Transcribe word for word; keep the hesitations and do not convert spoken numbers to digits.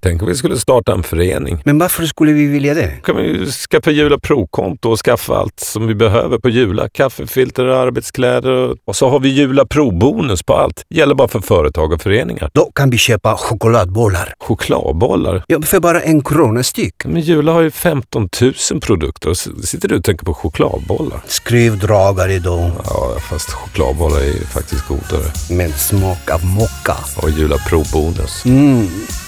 Tänk om vi skulle starta en förening. Men varför skulle vi vilja det? Kan vi ju skaffa Jula Pro-konto och skaffa allt som vi behöver på Jula. Kaffefilter och arbetskläder. Och, och så har vi Jula Pro-bonus på allt. Gäller bara för företag och föreningar. Då kan vi köpa chokladbollar. Chokladbollar? Ja, för bara en krona styck. Men Jula har ju femton tusen produkter. Och sitter du och tänker på chokladbollar? Skruvdragare då. Ja, fast chokladbollar är ju faktiskt godare. Med smak av mocka. Och Jula Pro-bonus. Mm.